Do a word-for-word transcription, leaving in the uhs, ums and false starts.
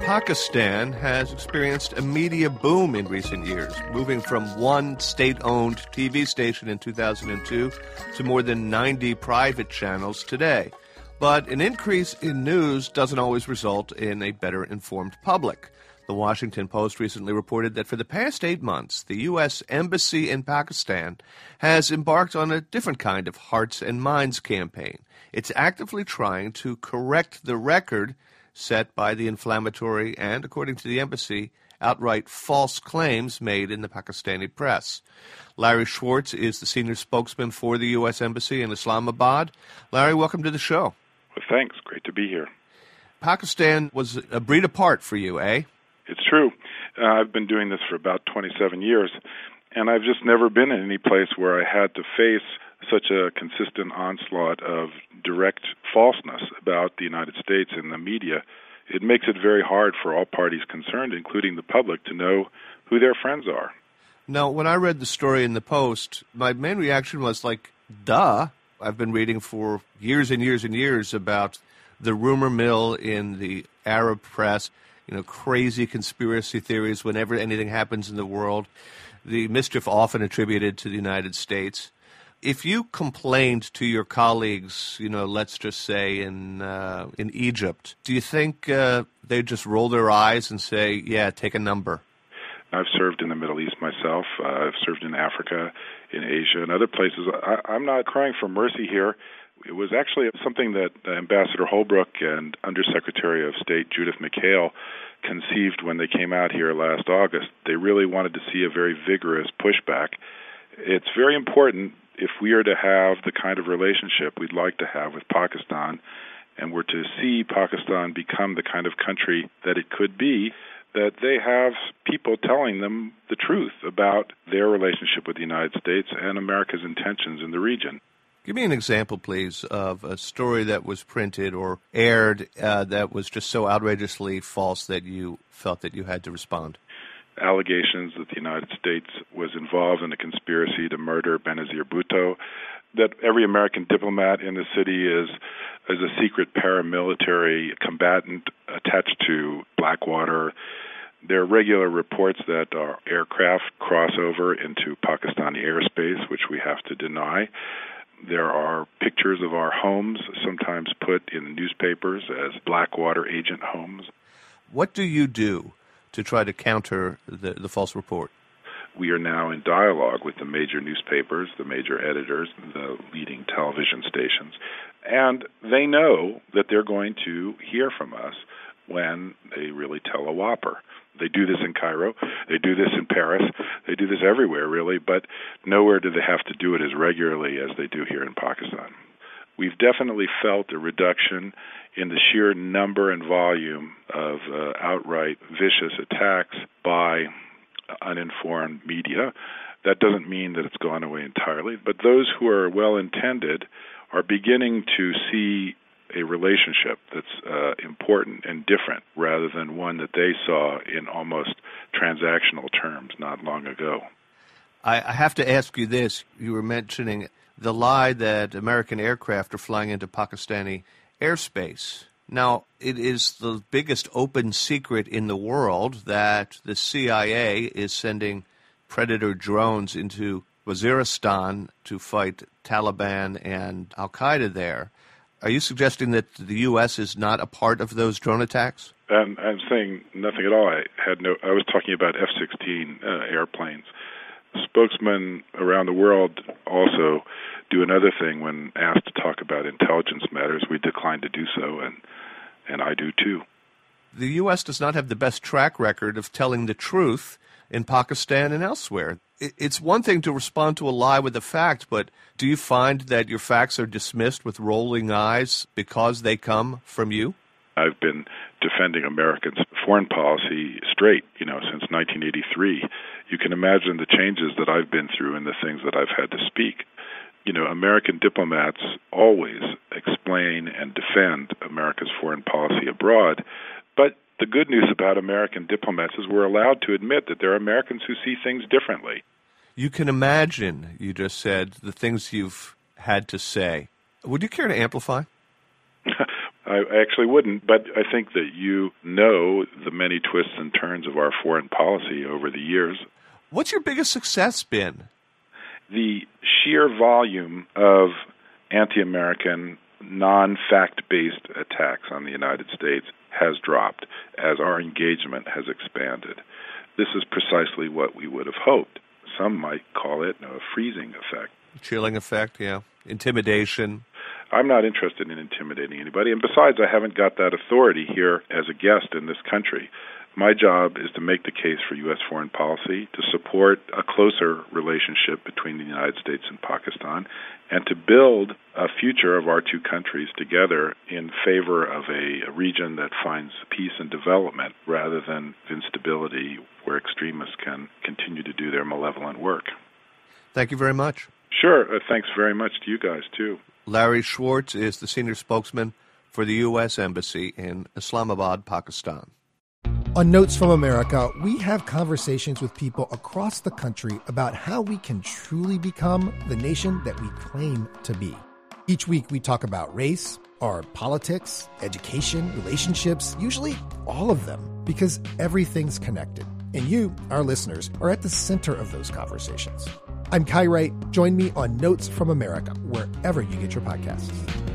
Pakistan has experienced a media boom in recent years, moving from one state-owned T V station in two thousand two to more than ninety private channels today. But an increase in news doesn't always result in a better informed public. The Washington Post recently reported that for the past eight months, the U S Embassy in Pakistan has embarked on a different kind of hearts and minds campaign. It's actively trying to correct the record set by the inflammatory and, according to the embassy, outright false claims made in the Pakistani press. Larry Schwartz is the senior spokesman for the U S Embassy in Islamabad. Larry, welcome to the show. Well, thanks. Great to be here. Pakistan was a breed apart for you, eh? It's true. Uh, I've been doing this for about twenty-seven years, and I've just never been in any place where I had to face such a consistent onslaught of direct falseness about the United States in the media. It makes it very hard for all parties concerned, including the public, to know who their friends are. Now, when I read the story in the Post, my main reaction was like, duh. I've been reading for years and years and years about the rumor mill in the Arab press, you know, crazy conspiracy theories whenever anything happens in the world, the mischief often attributed to the United States. If you complained to your colleagues, you know, let's just say in uh, in Egypt, do you think uh, they'd just roll their eyes and say, yeah, take a number? I've served in the Middle East myself. Uh, I've served in Africa, in Asia, and other places. I, I'm not crying for mercy here. It was actually something that Ambassador Holbrooke and Undersecretary of State Judith McHale conceived when they came out here last August. They really wanted to see a very vigorous pushback. It's very important if we are to have the kind of relationship we'd like to have with Pakistan, and we're to see Pakistan become the kind of country that it could be, that they have people telling them the truth about their relationship with the United States and America's intentions in the region. Give me an example, please, of a story that was printed or aired uh, that was just so outrageously false that you felt that you had to respond. Allegations that the United States was involved in a conspiracy to murder Benazir Bhutto, that every American diplomat in the city is, is a secret paramilitary combatant attached to Blackwater. There are regular reports that our aircraft cross over into Pakistani airspace, which we have to deny. There are pictures of our homes, sometimes put in the newspapers as Blackwater agent homes. What do you do to try to counter the, the false report? We are now in dialogue with the major newspapers, the major editors, the leading television stations, and they know that they're going to hear from us when they really tell a whopper. They do this in Cairo, they do this in Paris, they do this everywhere, really, but nowhere do they have to do it as regularly as they do here in Pakistan. We've definitely felt a reduction in the sheer number and volume of uh, outright vicious attacks by uninformed media. That doesn't mean that it's gone away entirely, but those who are well-intended are beginning to see a relationship that's uh, important and different rather than one that they saw in almost transactional terms not long ago. I, I have to ask you this. You were mentioning the lie that American aircraft are flying into Pakistani airspace. Now, it is the biggest open secret in the world that the C I A is sending Predator drones into Waziristan to fight Taliban and Al-Qaeda there. Are you suggesting that the U S is not a part of those drone attacks? Um, I'm saying nothing at all. I had no. I was talking about F sixteen uh, airplanes. Spokesmen around the world also do another thing when asked to talk about intelligence matters. We decline to do so, and and I do too. The U S does not have the best track record of telling the truth in Pakistan and elsewhere. It's one thing to respond to a lie with a fact, but do you find that your facts are dismissed with rolling eyes because they come from you? I've been defending Americans' foreign policy straight, you know, since nineteen eighty-three. You can imagine the changes that I've been through and the things that I've had to speak. You know, American diplomats always explain and defend America's foreign policy abroad, but the good news about American diplomats is we're allowed to admit that there are Americans who see things differently. You can imagine, you just said, the things you've had to say. Would you care to amplify? I actually wouldn't, but I think that you know the many twists and turns of our foreign policy over the years. What's your biggest success been? The sheer volume of anti-American, non-fact-based attacks on the United States has dropped as our engagement has expanded. This is precisely what we would have hoped. Some might call it a freezing effect. Chilling effect, yeah. Intimidation. I'm not interested in intimidating anybody. And besides, I haven't got that authority here as a guest in this country. My job is to make the case for U S foreign policy, to support a closer relationship between the United States and Pakistan, and to build a future of our two countries together in favor of a, a region that finds peace and development rather than instability where extremists can continue to do their malevolent work. Thank you very much. Sure. Uh, thanks very much to you guys, too. Larry Schwartz is the senior spokesman for the U S Embassy in Islamabad, Pakistan. On Notes from America, we have conversations with people across the country about how we can truly become the nation that we claim to be. Each week, we talk about race, our politics, education, relationships, usually all of them, because everything's connected. And you, our listeners, are at the center of those conversations. I'm Kai Wright. Join me on Notes from America, wherever you get your podcasts.